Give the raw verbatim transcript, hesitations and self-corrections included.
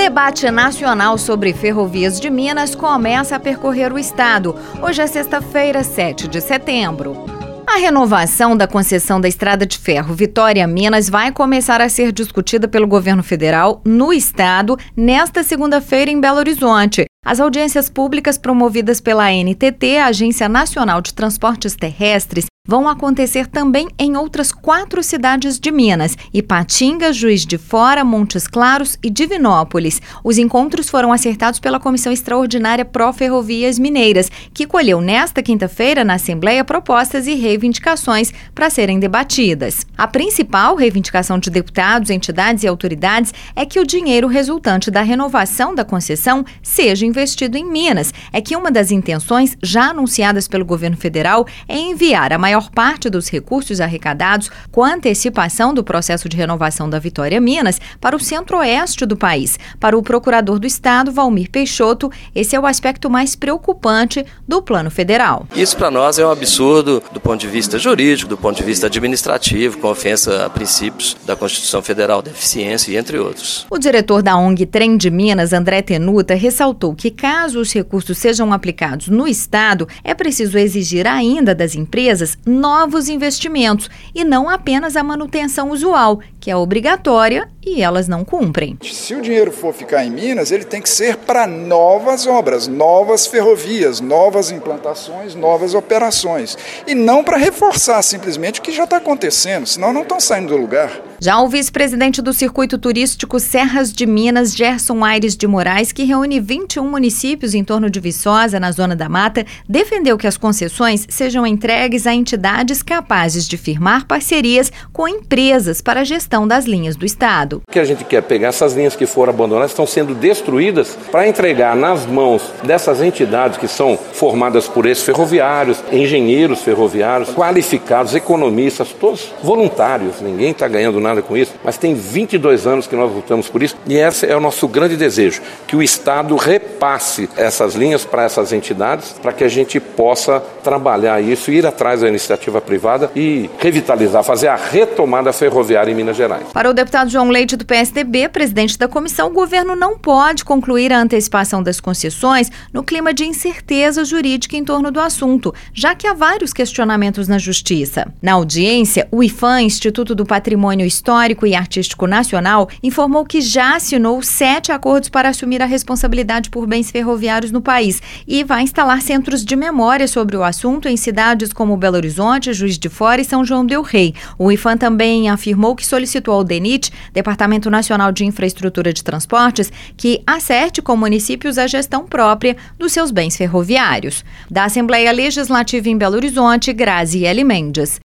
debate nacional sobre ferrovias de Minas começa a percorrer o estado. Hoje é sexta-feira, sete de setembro. A renovação da concessão da Estrada de Ferro Vitória-Minas vai começar a ser discutida pelo governo federal no estado nesta segunda-feira em Belo Horizonte. As audiências públicas promovidas pela A N T T, Agência Nacional de Transportes Terrestres, vão acontecer também em outras quatro cidades de Minas: Ipatinga, Juiz de Fora, Montes Claros e Divinópolis. Os encontros foram acertados pela Comissão Extraordinária Pró-Ferrovias Mineiras, que colheu nesta quinta-feira na Assembleia propostas e reivindicações para serem debatidas. A principal reivindicação de deputados, entidades e autoridades é que o dinheiro resultante da renovação da concessão seja investido em Minas. É que uma das intenções já anunciadas pelo governo federal é enviar a maior parte dos recursos arrecadados com a antecipação do processo de renovação da Vitória Minas para o centro-oeste do país. Para o procurador do estado, Valmir Peixoto, esse é o aspecto mais preocupante do plano federal. Isso para nós é um absurdo do ponto de vista jurídico, do ponto de vista administrativo, com ofensa a princípios da Constituição Federal da Eficiência e entre outros. O diretor da O N G Trem de Minas, André Tenuta, ressaltou que caso os recursos sejam aplicados no estado, é preciso exigir ainda das empresas novos investimentos e não apenas a manutenção usual, que é obrigatória e elas não cumprem. Se o dinheiro for ficar em Minas, ele tem que ser para novas obras, novas ferrovias, novas implantações, novas operações, e não para reforçar simplesmente o que já está acontecendo, senão não estão saindo do lugar. Já o vice-presidente do Circuito Turístico Serras de Minas, Gerson Aires de Moraes, que reúne vinte e um municípios em torno de Viçosa, na Zona da Mata, defendeu que as concessões sejam entregues a entidades capazes de firmar parcerias com empresas para a gestão das linhas do estado. O que a gente quer pegar, essas linhas que foram abandonadas, estão sendo destruídas, para entregar nas mãos dessas entidades que são formadas por ex-ferroviários, engenheiros ferroviários, qualificados, economistas, todos voluntários, ninguém está ganhando nada com isso, mas tem vinte e dois anos que nós lutamos por isso e esse é o nosso grande desejo, que o Estado repasse essas linhas para essas entidades, para que a gente possa trabalhar isso, ir atrás da iniciativa privada e revitalizar, fazer a retomada ferroviária em Minas Gerais. Para o deputado João Leite do P S D B, presidente da comissão, o governo não pode concluir a antecipação das concessões no clima de incerteza jurídica em torno do assunto, já que há vários questionamentos na justiça. Na audiência, o IPHAN, Instituto do Patrimônio Histórico e Artístico Nacional, informou que já assinou sete acordos para assumir a responsabilidade por bens ferroviários no país e vai instalar centros de memória sobre o assunto em cidades como Belo Horizonte, Juiz de Fora e São João del Rei. O IPHAN também afirmou que solicitou ao DENIT, Departamento Nacional de Infraestrutura de Transportes, que acerte com municípios a gestão própria dos seus bens ferroviários. Da Assembleia Legislativa em Belo Horizonte, Graziele Mendes.